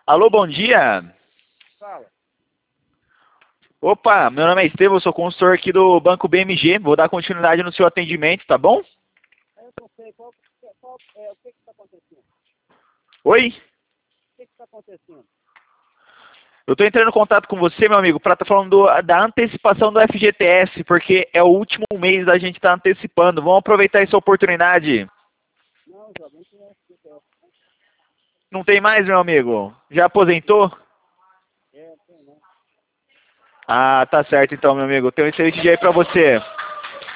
Alô, bom dia. Fala. Opa, meu nome é Estevam, sou consultor aqui do Banco BMG. Vou dar continuidade no seu atendimento, tá bom? Eu não sei o que está acontecendo. Oi? O que está acontecendo? Eu estou entrando em contato com você, meu amigo, para estar falando da antecipação do FGTS, porque é o último mês da gente estar antecipando. Vamos aproveitar essa oportunidade. Não, jovem, não é FGTS. Não tem mais, meu amigo? Já aposentou? Não tem não. Ah, tá certo então, meu amigo. Tenho um excelente dia aí para você.